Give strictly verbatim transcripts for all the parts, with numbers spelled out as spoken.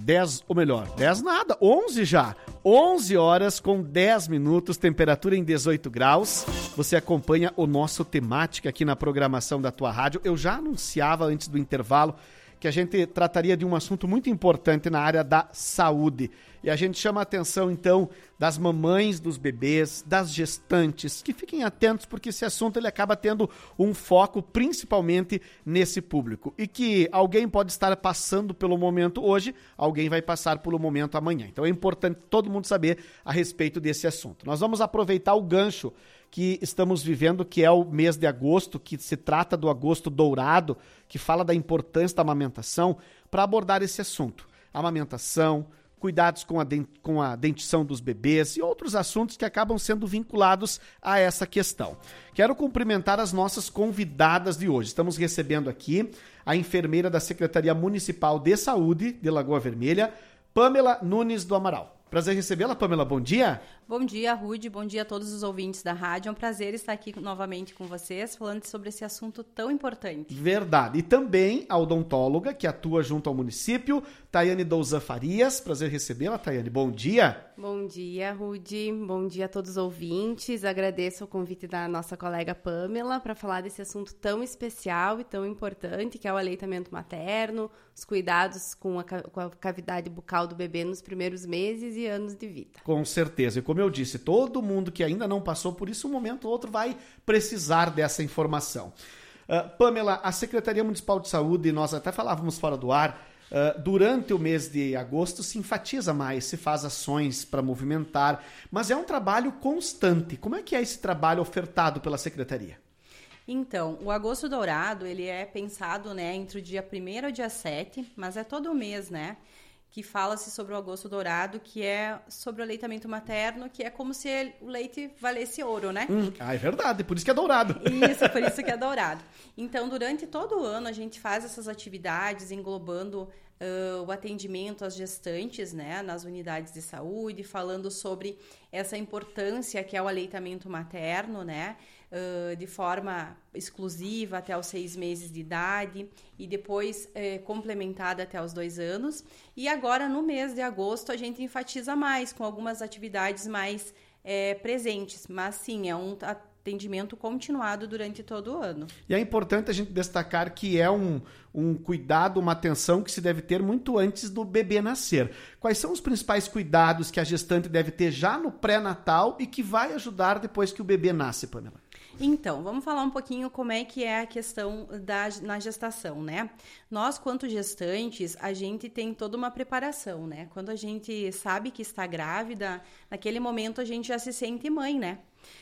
dez, ou melhor, dez nada, onze já. onze horas com dez minutos, temperatura em dezoito graus. Você acompanha o nosso Temática aqui na programação da tua rádio. Eu já anunciava antes do intervalo que a gente trataria de um assunto muito importante na área da saúde. E a gente chama a atenção, então, das mamães, dos bebês, das gestantes, que fiquem atentos porque esse assunto ele acaba tendo um foco principalmente nesse público. E que alguém pode estar passando pelo momento hoje, alguém vai passar pelo momento amanhã. Então é importante todo mundo saber a respeito desse assunto. Nós vamos aproveitar o gancho que estamos vivendo, que é o mês de agosto, que se trata do agosto dourado, que fala da importância da amamentação, para abordar esse assunto. Amamentação, cuidados com a, dent- com a dentição dos bebês e outros assuntos que acabam sendo vinculados a essa questão. Quero cumprimentar as nossas convidadas de hoje. Estamos recebendo aqui a enfermeira da Secretaria Municipal de Saúde de Lagoa Vermelha, Pamela Nunes do Amaral. Prazer recebê-la, Pamela. Bom dia. Bom dia, Rude. Bom dia a todos os ouvintes da rádio. É um prazer estar aqui novamente com vocês, falando sobre esse assunto tão importante. Verdade. E também a odontóloga que atua junto ao município, Tayane Douzan Farias. Prazer recebê-la, Tayane. Bom dia. Bom dia, Rude. Bom dia a todos os ouvintes. Agradeço o convite da nossa colega Pamela para falar desse assunto tão especial e tão importante, que é o aleitamento materno, os cuidados com a, com a cavidade bucal do bebê nos primeiros meses e anos de vida. Com certeza. E como eu disse, todo mundo que ainda não passou por isso, um momento ou outro vai precisar dessa informação. Uh, Pamela, a Secretaria Municipal de Saúde, nós até falávamos fora do ar, uh, durante o mês de agosto se enfatiza mais, se faz ações para movimentar, mas é um trabalho constante. Como é que é esse trabalho ofertado pela Secretaria? Então, o Agosto Dourado, ele é pensado, né, entre o dia primeiro e o dia sete, mas é todo mês, né? Que fala-se sobre o agosto dourado, que é sobre o aleitamento materno, que é como se ele, o leite valesse ouro, né? Hum, ah, é verdade, por isso que é dourado. Isso, por isso que é dourado. Então, durante todo o ano, a gente faz essas atividades englobando uh, o atendimento às gestantes, né, nas unidades de saúde, falando sobre essa importância que é o aleitamento materno, né? Uh, de forma exclusiva até os seis meses de idade e depois uh, complementada até os dois anos. E agora, no mês de agosto, a gente enfatiza mais, com algumas atividades mais uh, presentes. Mas, sim, é um atendimento continuado durante todo o ano. E é importante a gente destacar que é um, um cuidado, uma atenção que se deve ter muito antes do bebê nascer. Quais são os principais cuidados que a gestante deve ter já no pré-natal e que vai ajudar depois que o bebê nasce, Pamela? Então, vamos falar um pouquinho como é que é a questão da, na gestação, né? Nós, quanto gestantes, a gente tem toda uma preparação, né? Quando a gente sabe que está grávida, naquele momento a gente já se sente mãe, né?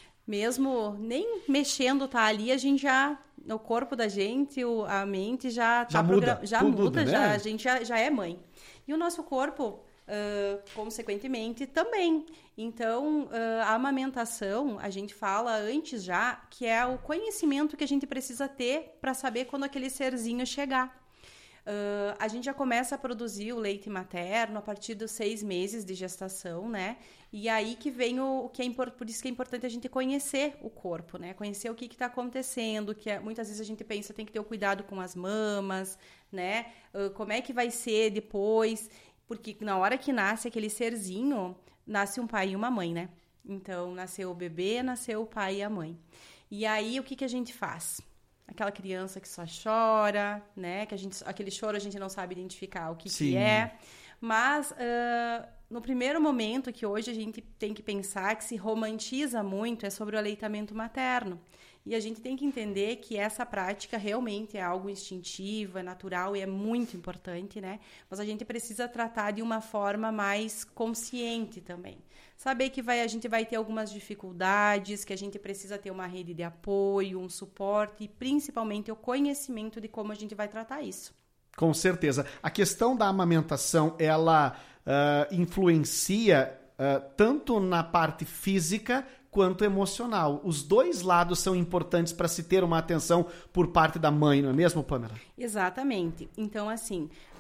Mesmo nem mexendo tá ali, a gente já, o corpo da gente, o, a mente já tá já muda, program... já tudo, muda, né? já, a gente já, já é mãe. E o nosso corpo, Uh, consequentemente, também. Então, uh, a amamentação, a gente fala antes já, que é o conhecimento que a gente precisa ter para saber quando aquele serzinho chegar. Uh, a gente já começa a produzir o leite materno a partir dos seis meses de gestação, né? E aí que vem o, o que é importante, por isso que é importante a gente conhecer o corpo, né? Conhecer o que está acontecendo, que é, muitas vezes a gente pensa tem que ter o cuidado com as mamas, né? Uh, como é que vai ser depois... Porque na hora que nasce aquele serzinho, nasce um pai e uma mãe, né? Então, nasceu o bebê, nasceu o pai e a mãe. E aí, o que, que a gente faz? Aquela criança que só chora, né? Que a gente, aquele choro a gente não sabe identificar o que, que é. Mas, uh, no primeiro momento que hoje a gente tem que pensar que se romantiza muito é sobre o aleitamento materno. E a gente tem que entender que essa prática realmente é algo instintivo, é natural e é muito importante, né? Mas a gente precisa tratar de uma forma mais consciente também. Saber que vai, a gente vai ter algumas dificuldades, que a gente precisa ter uma rede de apoio, um suporte e principalmente o conhecimento de como a gente vai tratar isso. Com certeza. A questão da amamentação, ela uh, influencia uh, tanto na parte física quanto emocional. Os dois lados são importantes para se ter uma atenção por parte da mãe, não é mesmo, Pamela? Exatamente. Então, assim,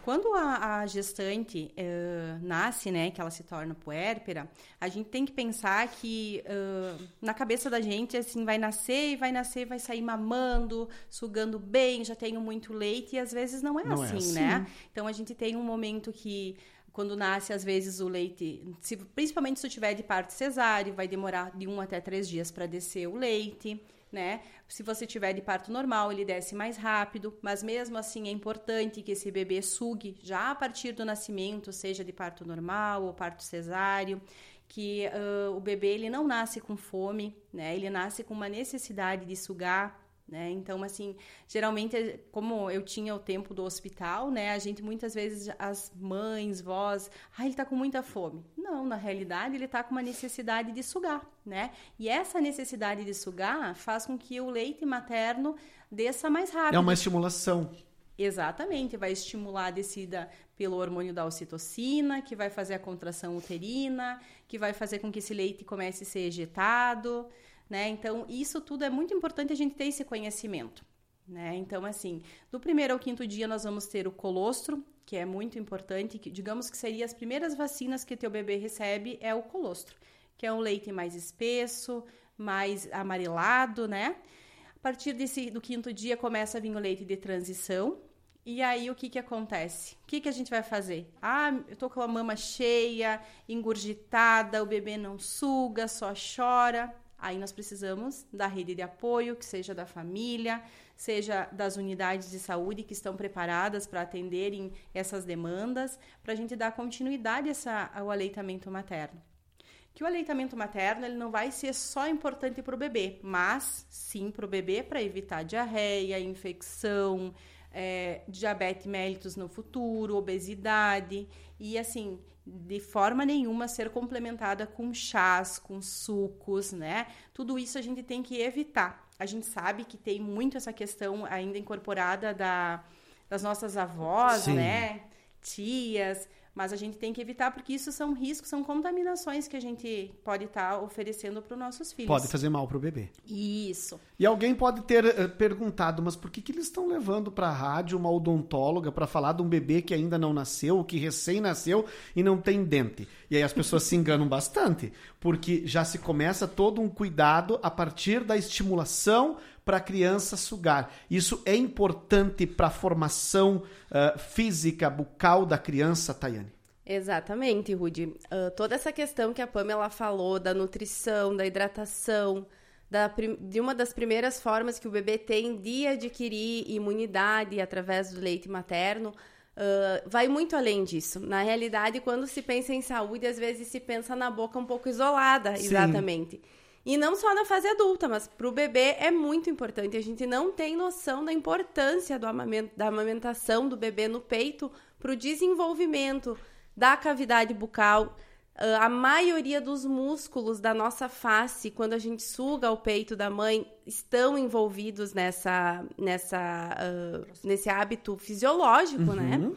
quando a, a gestante uh, nasce, né, que ela se torna puérpera, a gente tem que pensar que uh, na cabeça da gente, assim, vai nascer e vai nascer, vai sair mamando, sugando bem, já tenho muito leite, e às vezes não é, não assim, é assim, né? Então, a gente tem um momento que, quando nasce, às vezes o leite, se, principalmente se tiver de parto cesáreo, vai demorar de um até três dias para descer o leite, né? Se você tiver de parto normal, ele desce mais rápido, mas mesmo assim é importante que esse bebê sugue já a partir do nascimento, seja de parto normal ou parto cesáreo, que uh, o bebê ele não nasce com fome, né? Ele nasce com uma necessidade de sugar, né? Então, assim, geralmente, como eu tinha o tempo do hospital, né? A gente, muitas vezes, as mães, vós, ah, ele tá com muita fome. Não, na realidade, ele tá com uma necessidade de sugar, né? E essa necessidade de sugar faz com que o leite materno desça mais rápido. É uma estimulação. Exatamente, vai estimular a descida pelo hormônio da ocitocina, que vai fazer a contração uterina, que vai fazer com que esse leite comece a ser ejetado, né? Então, isso tudo é muito importante a gente ter esse conhecimento, né? Então, assim, do primeiro ao quinto dia nós vamos ter o colostro, que é muito importante, que, digamos que seria as primeiras vacinas que teu bebê recebe, é o colostro, que é um leite mais espesso, mais amarelado, né? A partir desse, do quinto dia começa a vir o leite de transição. E aí, o que que acontece? O que que a gente vai fazer? Ah, eu tô com a mama cheia, engurgitada, o bebê não suga, só chora. Aí nós precisamos da rede de apoio, que seja da família, seja das unidades de saúde que estão preparadas para atenderem essas demandas, para a gente dar continuidade essa, ao aleitamento materno. Que o aleitamento materno ele não vai ser só importante para o bebê, mas sim para o bebê para evitar diarreia, infecção, é, diabetes mellitus no futuro, obesidade e assim, de forma nenhuma ser complementada com chás, com sucos, né? Tudo isso a gente tem que evitar. A gente sabe que tem muito essa questão ainda incorporada da, das nossas avós, sim, né? Tias, mas a gente tem que evitar porque isso são riscos, são contaminações que a gente pode estar tá oferecendo para os nossos filhos. Pode fazer mal para o bebê. Isso. E alguém pode ter uh, perguntado, mas por que, que eles estão levando para a rádio uma odontóloga para falar de um bebê que ainda não nasceu, que recém nasceu e não tem dente? E aí as pessoas se enganam bastante, porque já se começa todo um cuidado a partir da estimulação para a criança sugar. Isso é importante para a formação uh, física, bucal da criança, Tayane? Exatamente, Rudy. Uh, toda essa questão que a Pamela falou da nutrição, da hidratação, da, de uma das primeiras formas que o bebê tem de adquirir imunidade através do leite materno, uh, vai muito além disso. Na realidade, quando se pensa em saúde, às vezes se pensa na boca um pouco isolada, sim, exatamente. E não só na fase adulta, mas para o bebê é muito importante. A gente não tem noção da importância do amamento, da amamentação do bebê no peito para o desenvolvimento da cavidade bucal. Uh, a maioria dos músculos da nossa face, quando a gente suga o peito da mãe, estão envolvidos nessa, nessa, uh, nesse hábito fisiológico, uhum, né?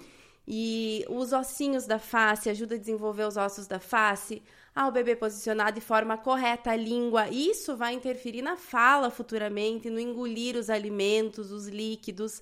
E os ossinhos da face ajudam a desenvolver os ossos da face. Ah, o bebê posicionar de forma correta a língua, isso vai interferir na fala futuramente, no engolir os alimentos, os líquidos,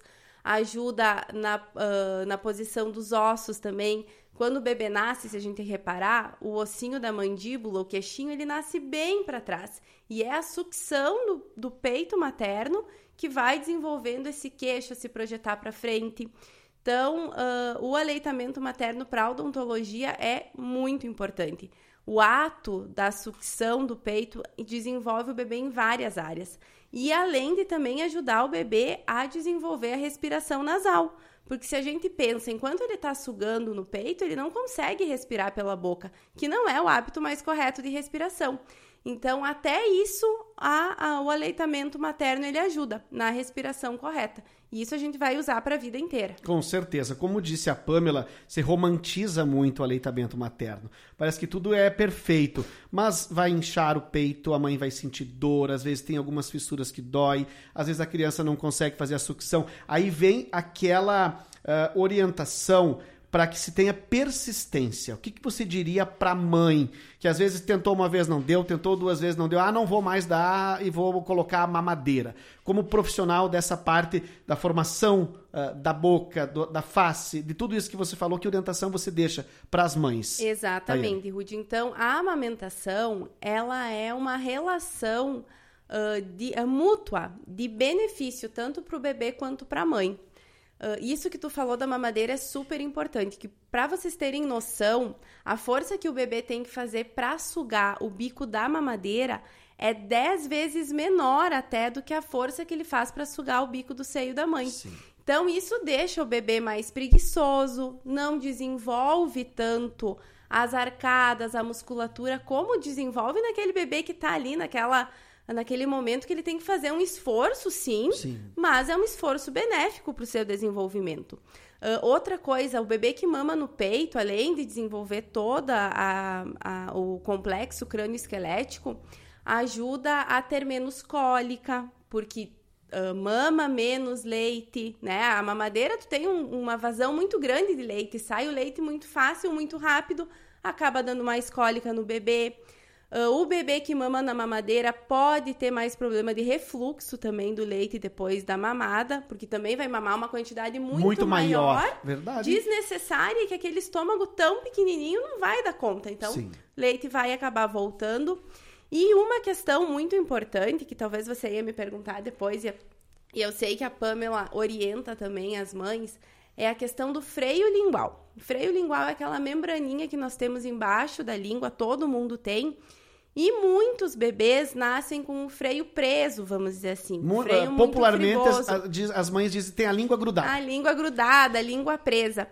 ajuda na, uh, na posição dos ossos também. Quando o bebê nasce, se a gente reparar, o ossinho da mandíbula, o queixinho, ele nasce bem para trás. E é a sucção do, do peito materno que vai desenvolvendo esse queixo a se projetar para frente. Então, uh, o aleitamento materno para a odontologia é muito importante. O ato da sucção do peito desenvolve o bebê em várias áreas. E além de também ajudar o bebê a desenvolver a respiração nasal. Porque se a gente pensa, enquanto ele está sugando no peito, ele não consegue respirar pela boca, que não é o hábito mais correto de respiração. Então, até isso, a, a, o aleitamento materno, ele ajuda na respiração correta. E isso a gente vai usar para a vida inteira. Com certeza. Como disse a Pamela, se romantiza muito o aleitamento materno. Parece que tudo é perfeito, mas vai inchar o peito, a mãe vai sentir dor, às vezes tem algumas fissuras que dói, às vezes a criança não consegue fazer a sucção. Aí vem aquela uh, orientação para que se tenha persistência? O que, que você diria para a mãe, que às vezes tentou uma vez, não deu, tentou duas vezes, não deu, ah, não vou mais dar e vou colocar a mamadeira. Como profissional dessa parte da formação uh, da boca, do, da face, de tudo isso que você falou, que orientação você deixa para as mães? Exatamente, Rudy. Então, a amamentação, ela é uma relação uh, de, uh, mútua, de benefício, tanto para o bebê quanto para a mãe. Uh, isso que tu falou da mamadeira é super importante, que para vocês terem noção, a força que o bebê tem que fazer para sugar o bico da mamadeira é dez vezes menor até do que a força que ele faz para sugar o bico do seio da mãe. Sim. Então, isso deixa o bebê mais preguiçoso, não desenvolve tanto as arcadas, a musculatura, como desenvolve naquele bebê que está ali naquela... naquele momento que ele tem que fazer um esforço, sim, sim. mas é um esforço benéfico para o seu desenvolvimento. Uh, outra coisa, o bebê que mama no peito, além de desenvolver todo a, a, o complexo crânio-esquelético, ajuda a ter menos cólica, porque uh, mama menos leite, né? A mamadeira, tu tem um, uma vazão muito grande de leite, sai o leite muito fácil, muito rápido, acaba dando mais cólica no bebê. Uh, o bebê que mama na mamadeira pode ter mais problema de refluxo também do leite depois da mamada, porque também vai mamar uma quantidade muito, muito maior, maior verdade. desnecessária, que aquele estômago tão pequenininho não vai dar conta. Então, Sim. leite vai acabar voltando. E uma questão muito importante, que talvez você ia me perguntar depois, e eu sei que a Pamela orienta também as mães, é a questão do freio lingual. O freio lingual é aquela membraninha que nós temos embaixo da língua, todo mundo tem. E muitos bebês nascem com o freio preso, vamos dizer assim. Um freio Popularmente, muito as, as mães dizem que tem a língua grudada. A língua grudada, a língua presa.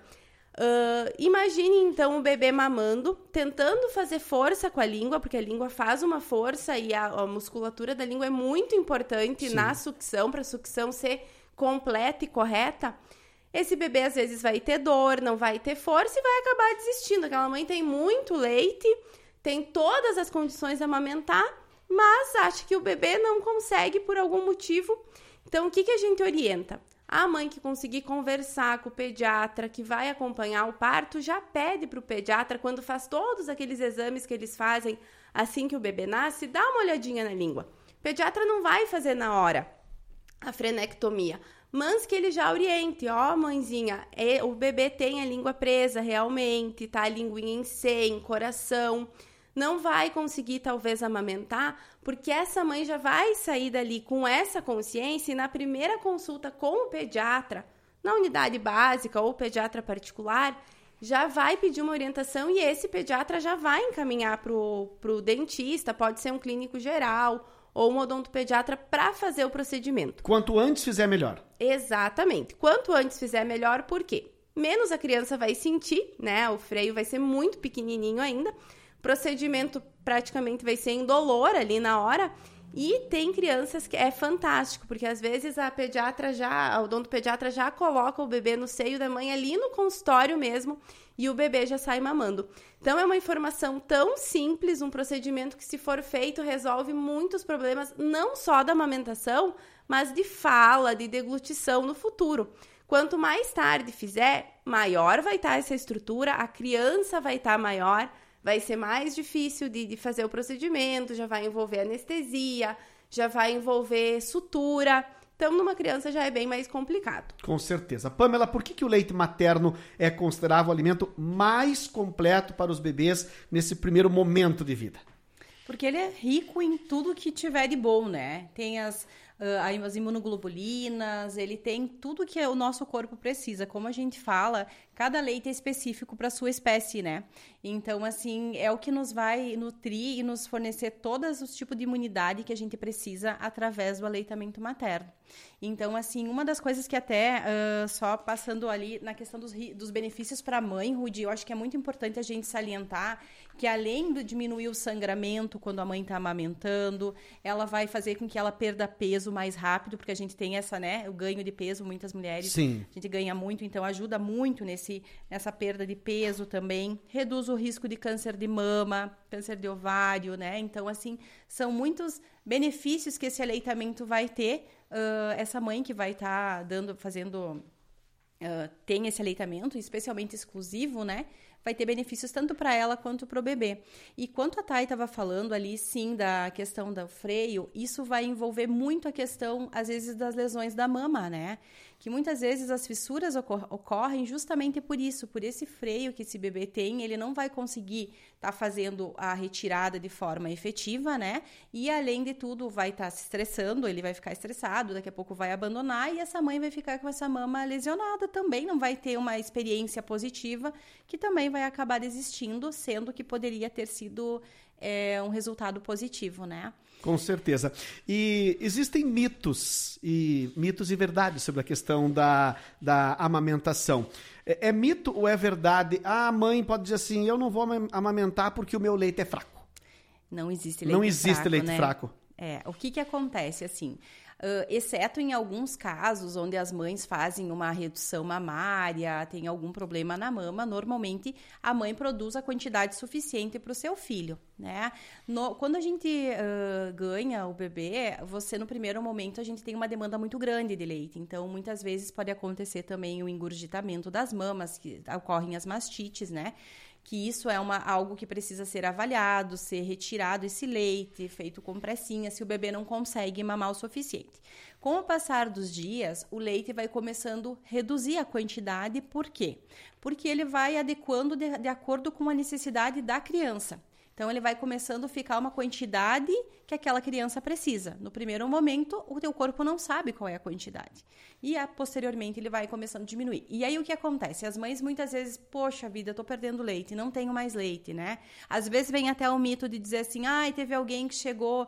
Uh, imagine, então, o bebê mamando, tentando fazer força com a língua, porque a língua faz uma força e a, a musculatura da língua é muito importante Sim. na sucção, para a sucção ser completa e correta. Esse bebê, às vezes, vai ter dor, não vai ter força e vai acabar desistindo. Aquela mãe tem muito leite, tem todas as condições de amamentar, mas acha que o bebê não consegue por algum motivo. Então, o que, que a gente orienta? A mãe que conseguir conversar com o pediatra, que vai acompanhar o parto, já pede para o pediatra, quando faz todos aqueles exames que eles fazem assim que o bebê nasce, dá uma olhadinha na língua. O pediatra não vai fazer na hora a frenectomia, mas que ele já oriente, ó, mãezinha, é, o bebê tem a língua presa realmente, tá? A linguinha em C, em coração, não vai conseguir talvez amamentar, porque essa mãe já vai sair dali com essa consciência e na primeira consulta com o pediatra, na unidade básica ou pediatra particular, já vai pedir uma orientação e esse pediatra já vai encaminhar para o dentista, pode ser um clínico geral ou um odontopediatra para fazer o procedimento. Quanto antes fizer, melhor. Exatamente. Quanto antes fizer, melhor, por quê? Menos a criança vai sentir, né? O freio vai ser muito pequenininho ainda. O procedimento praticamente vai ser indolor ali na hora. E tem crianças que é fantástico, porque às vezes a pediatra já, a odontopediatra já coloca o bebê no seio da mãe ali no consultório mesmo e o bebê já sai mamando. Então é uma informação tão simples, um procedimento que se for feito resolve muitos problemas, não só da amamentação, mas de fala, de deglutição no futuro. Quanto mais tarde fizer, maior vai estar essa estrutura, a criança vai estar maior, vai ser mais difícil de, de fazer o procedimento, já vai envolver anestesia, já vai envolver sutura. Então, numa criança já é bem mais complicado. Com certeza. Pamela, por que, que o leite materno é considerado o alimento mais completo para os bebês nesse primeiro momento de vida? Porque ele é rico em tudo que tiver de bom, né? Tem as... Uh, as imunoglobulinas, ele tem tudo que o nosso corpo precisa. Como a gente fala, cada leite é específico para a sua espécie, né? Então, assim, é o que nos vai nutrir e nos fornecer todos os tipos de imunidade que a gente precisa através do aleitamento materno. Então, assim, uma das coisas que até, uh, só passando ali na questão dos, dos benefícios para a mãe, Rudy, eu acho que é muito importante a gente salientar que além de diminuir o sangramento quando a mãe está amamentando, ela vai fazer com que ela perda peso mais rápido, porque a gente tem essa, né, o ganho de peso, muitas mulheres, Sim. a gente ganha muito, então ajuda muito nesse, nessa perda de peso também, reduz o risco de câncer de mama, câncer de ovário, né, então assim, são muitos benefícios que esse aleitamento vai ter, uh, essa mãe que vai estar tá dando, fazendo uh, tem esse aleitamento, especialmente exclusivo, né? Vai ter benefícios tanto para ela quanto para o bebê. E quanto a Thay estava falando ali, sim, da questão do freio, isso vai envolver muito a questão, às vezes, das lesões da mama, né? Que muitas vezes as fissuras ocor- ocorrem justamente por isso, por esse freio que esse bebê tem, ele não vai conseguir estar tá fazendo a retirada de forma efetiva, né? E, além de tudo, vai estar tá se estressando, ele vai ficar estressado, daqui a pouco vai abandonar e essa mãe vai ficar com essa mama lesionada também, não vai ter uma experiência positiva, que também vai acabar desistindo, sendo que poderia ter sido é, um resultado positivo, né? Com certeza. E existem mitos e mitos e verdades sobre a questão da, da amamentação. É, é mito ou é verdade? Ah, a mãe pode dizer assim, eu não vou amamentar porque o meu leite é fraco. Não existe leite não existe fraco, leite né? fraco. É, o que que acontece, assim, uh, exceto em alguns casos onde as mães fazem uma redução mamária, tem algum problema na mama, normalmente a mãe produz a quantidade suficiente para o seu filho, né? No, quando a gente uh, ganha o bebê, você no primeiro momento a gente tem uma demanda muito grande de leite, então muitas vezes pode acontecer também o engurgitamento das mamas, que ocorrem as mastites, né? Que isso é uma, algo que precisa ser avaliado, ser retirado esse leite, feito com pressinha, se o bebê não consegue mamar o suficiente. Com o passar dos dias, o leite vai começando a reduzir a quantidade, por quê? Porque ele vai adequando de, de acordo com a necessidade da criança. Então, ele vai começando a ficar uma quantidade que aquela criança precisa. No primeiro momento, o teu corpo não sabe qual é a quantidade. E, a, posteriormente, ele vai começando a diminuir. E aí, o que acontece? As mães, muitas vezes, poxa vida, eu tô perdendo leite, não tenho mais leite, né? Às vezes, vem até o mito de dizer assim, ai, teve alguém que chegou,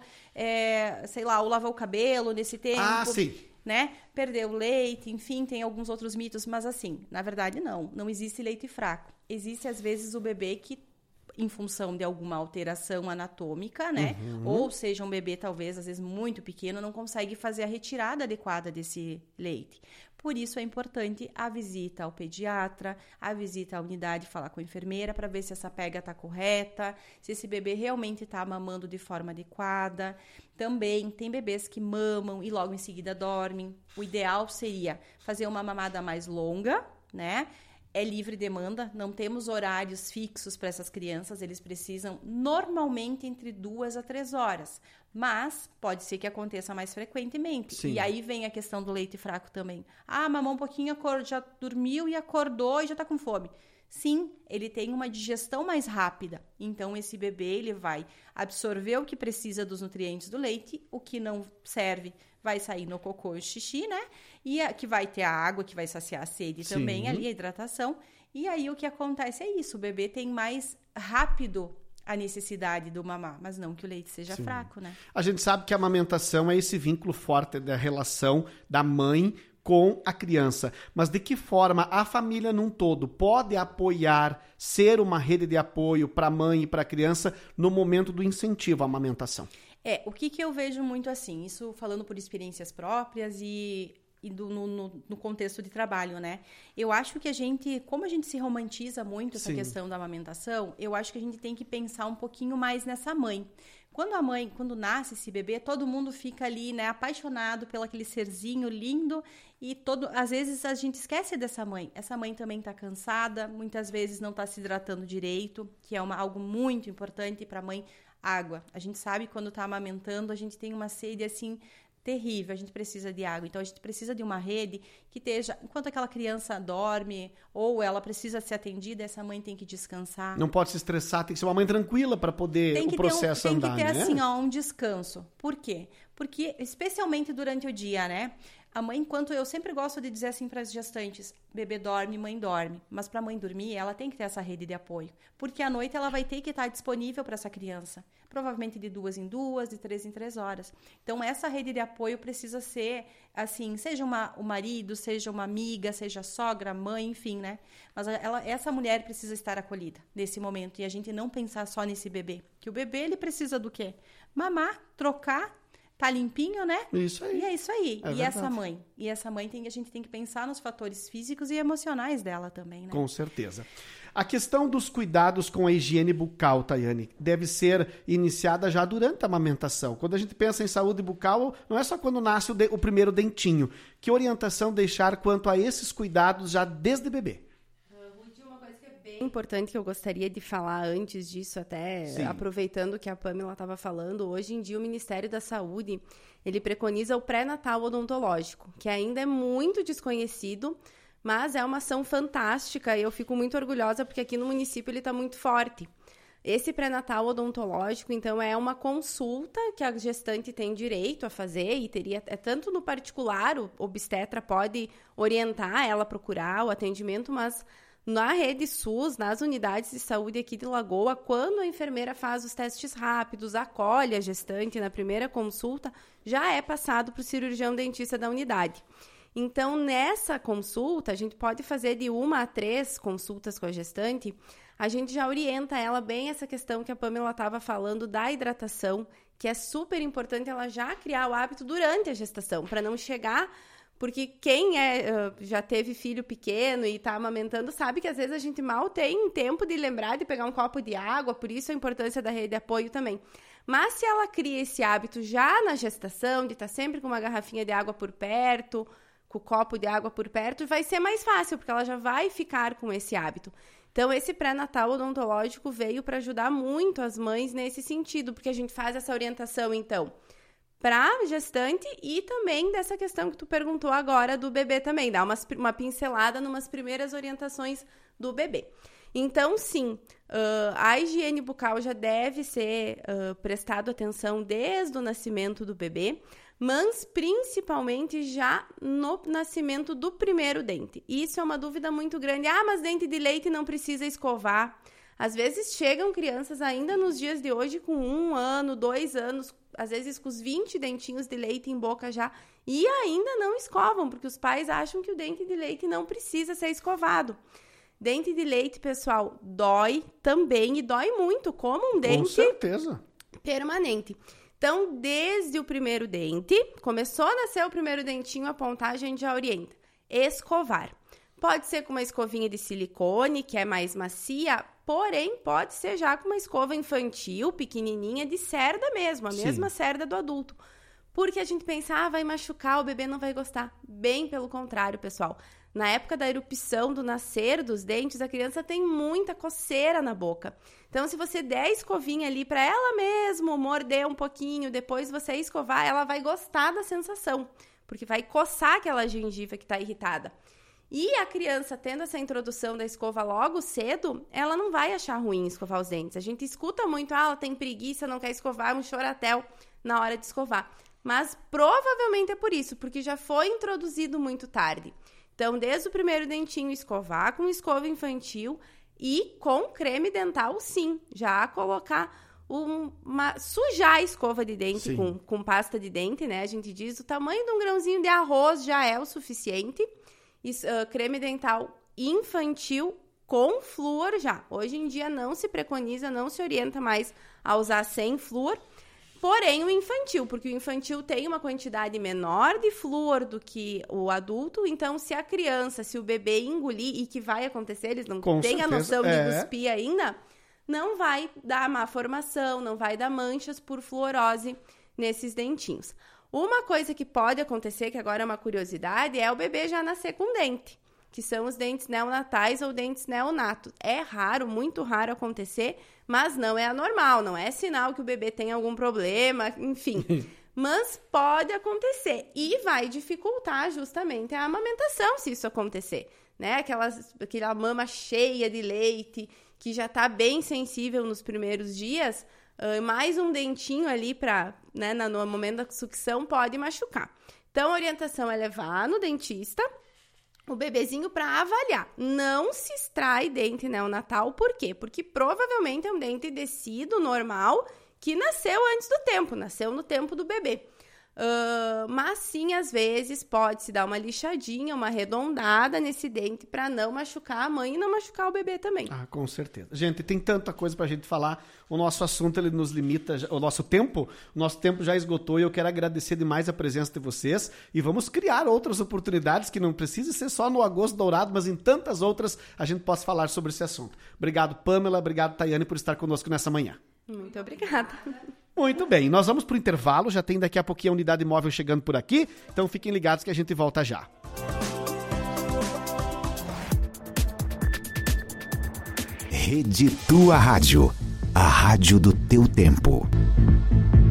é, sei lá, ou lavou o cabelo nesse tempo. Ah, sim. Né? Perdeu o leite, enfim, tem alguns outros mitos. Mas, assim, na verdade, não. Não existe leite fraco. Existe, às vezes, o bebê que em função de alguma alteração anatômica, né? Uhum. Ou seja, um bebê talvez, às vezes, muito pequeno, não consegue fazer a retirada adequada desse leite. Por isso, é importante a visita ao pediatra, a visita à unidade, falar com a enfermeira para ver se essa pega está correta, se esse bebê realmente está mamando de forma adequada. Também tem bebês que mamam e logo em seguida dormem. O ideal seria fazer uma mamada mais longa, né? É livre demanda, não temos horários fixos para essas crianças, eles precisam normalmente entre duas a três horas, mas pode ser que aconteça mais frequentemente. Sim. E aí vem a questão do leite fraco também. Ah, mamou um pouquinho, já dormiu e acordou e já está com fome. Sim, ele tem uma digestão mais rápida, então esse bebê ele vai absorver o que precisa dos nutrientes do leite, o que não serve vai sair no cocô e xixi, né? E a, que vai ter a água, que vai saciar a sede Sim. também ali, a hidratação. E aí o que acontece é isso, o bebê tem mais rápido a necessidade do mamar, mas não que o leite seja Sim. fraco, né? A gente sabe que a amamentação é esse vínculo forte da relação da mãe com a criança, mas de que forma a família num todo pode apoiar, ser uma rede de apoio para a mãe e para a criança no momento do incentivo à amamentação? É, o que, que eu vejo muito assim, isso falando por experiências próprias e, e do, no, no, no contexto de trabalho, né? Eu acho que a gente, como a gente se romantiza muito essa Sim. questão da amamentação, eu acho que a gente tem que pensar um pouquinho mais nessa mãe. Quando a mãe, quando nasce esse bebê, todo mundo fica ali, né, apaixonado pelo aquele serzinho lindo e todo, às vezes a gente esquece dessa mãe. Essa mãe também está cansada, muitas vezes não está se hidratando direito, que é uma, algo muito importante para a mãe. Água. A gente sabe que quando está amamentando, a gente tem uma sede assim terrível, a gente precisa de água. Então, a gente precisa de uma rede que esteja, enquanto aquela criança dorme ou ela precisa ser atendida, essa mãe tem que descansar. Não pode se estressar, tem que ser uma mãe tranquila para poder o processo um, andar, né? Tem que ter, assim, ó, um descanso. Por quê? Porque, especialmente durante o dia, né? A mãe, enquanto eu sempre gosto de dizer assim para as gestantes, bebê dorme, mãe dorme. Mas para a mãe dormir, ela tem que ter essa rede de apoio. Porque à noite ela vai ter que estar disponível para essa criança. Provavelmente de duas em duas, de três em três horas. Então, essa rede de apoio precisa ser, assim, seja uma, o marido, seja uma amiga, seja sogra, mãe, enfim, né? Mas ela, essa mulher precisa estar acolhida nesse momento. E a gente não pensar só nesse bebê. Que o bebê, ele precisa do quê? Mamar, trocar, tá limpinho, né? Isso aí. E é isso aí. É e verdade. essa mãe? E essa mãe, tem, a gente tem que pensar nos fatores físicos e emocionais dela também, né? Com certeza. A questão dos cuidados com a higiene bucal, Tayane, deve ser iniciada já durante a amamentação. Quando a gente pensa em saúde bucal, não é só quando nasce o, de, o primeiro dentinho. Que orientação deixar quanto a esses cuidados já desde bebê? Bem importante que eu gostaria de falar antes disso, até Sim. aproveitando que a Pamela estava falando, hoje em dia o Ministério da Saúde, ele preconiza o pré-natal odontológico, que ainda é muito desconhecido, mas é uma ação fantástica e eu fico muito orgulhosa porque aqui no município ele está muito forte. Esse pré-natal odontológico, então, é uma consulta que a gestante tem direito a fazer e teria, é tanto no particular, o obstetra pode orientar ela a procurar o atendimento, mas na rede SUS, nas unidades de saúde aqui de Lagoa, quando a enfermeira faz os testes rápidos, acolhe a gestante na primeira consulta, já é passado para o cirurgião dentista da unidade. Então, nessa consulta, a gente pode fazer de uma a três consultas com a gestante, a gente já orienta ela bem essa questão que a Pamela estava falando da hidratação, que é super importante ela já criar o hábito durante a gestação, para não chegar... Porque quem é, já teve filho pequeno e está amamentando sabe que às vezes a gente mal tem tempo de lembrar de pegar um copo de água, por isso a importância da rede de apoio também. Mas se ela cria esse hábito já na gestação, de estar tá sempre com uma garrafinha de água por perto, com o copo de água por perto, vai ser mais fácil, porque ela já vai ficar com esse hábito. Então, esse pré-natal odontológico veio para ajudar muito as mães nesse sentido, porque a gente faz essa orientação, então, para a gestante e também dessa questão que tu perguntou agora do bebê também, dá uma, uma pincelada numas primeiras orientações do bebê. Então, sim, uh, a higiene bucal já deve ser uh, prestado atenção desde o nascimento do bebê, mas principalmente já no nascimento do primeiro dente. Isso é uma dúvida muito grande. Ah, mas dente de leite não precisa escovar. Às vezes chegam crianças ainda nos dias de hoje com um ano, dois anos, às vezes com os vinte dentinhos de leite em boca já, e ainda não escovam, porque os pais acham que o dente de leite não precisa ser escovado. Dente de leite, pessoal, dói também, e dói muito, como um dente com certeza. Permanente. Então, desde o primeiro dente, começou a nascer o primeiro dentinho, apontar, a gente já orienta. Escovar. Pode ser com uma escovinha de silicone, que é mais macia, porém, pode ser já com uma escova infantil, pequenininha, de cerda mesmo, a Sim. mesma cerda do adulto. Porque a gente pensa, ah, vai machucar, o bebê não vai gostar. Bem pelo contrário, pessoal. Na época da erupção, do nascer dos dentes, a criança tem muita coceira na boca. Então, se você der a escovinha ali para ela mesmo morder um pouquinho, depois você escovar, ela vai gostar da sensação, porque vai coçar aquela gengiva que está irritada. E a criança, tendo essa introdução da escova logo cedo, ela não vai achar ruim escovar os dentes. A gente escuta muito, ah, ela tem preguiça, não quer escovar, é um choratel na hora de escovar. Mas provavelmente é por isso, porque já foi introduzido muito tarde. Então, desde o primeiro dentinho, escovar com escova infantil e com creme dental, sim. Já colocar um, uma... sujar a escova de dente com, com pasta de dente, né? A gente diz, o tamanho de um grãozinho de arroz já é o suficiente. E, uh, creme dental infantil com flúor já. Hoje em dia não se preconiza, não se orienta mais a usar sem flúor. Porém, o infantil, porque o infantil tem uma quantidade menor de flúor do que o adulto, então se a criança, se o bebê engolir, e que vai acontecer, eles não Com têm certeza, a noção é. de cuspir ainda, não vai dar má formação, não vai dar manchas por fluorose nesses dentinhos. Uma coisa que pode acontecer, que agora é uma curiosidade, é o bebê já nascer com dente, que são os dentes neonatais ou dentes neonatos. É raro, muito raro acontecer, mas não é anormal, não é sinal que o bebê tem algum problema, enfim. Mas pode acontecer e vai dificultar justamente a amamentação se isso acontecer, né? Aquelas, aquela mama cheia de leite, que já está bem sensível nos primeiros dias, uh, mais um dentinho ali para, né, no momento da sucção pode machucar. Então, a orientação é levar no dentista o bebezinho para avaliar. Não se extrai dente neonatal, por quê? Porque provavelmente é um dente descido normal que nasceu antes do tempo, nasceu no tempo do bebê. Uh, mas sim, às vezes, pode-se dar uma lixadinha, uma arredondada nesse dente para não machucar a mãe e não machucar o bebê também. Ah, com certeza. Gente, tem tanta coisa pra gente falar. O nosso assunto, ele nos limita, o nosso tempo, o nosso tempo já esgotou e eu quero agradecer demais a presença de vocês e vamos criar outras oportunidades que não precisa ser só no Agosto Dourado, mas em tantas outras a gente possa falar sobre esse assunto. Obrigado, Pamela, obrigado, Tayane, por estar conosco nessa manhã. Muito obrigada. Muito bem, nós vamos pro intervalo, já tem daqui a pouquinho a unidade móvel chegando por aqui, então fiquem ligados que a gente volta já. Rede Tua Rádio, a rádio do teu tempo.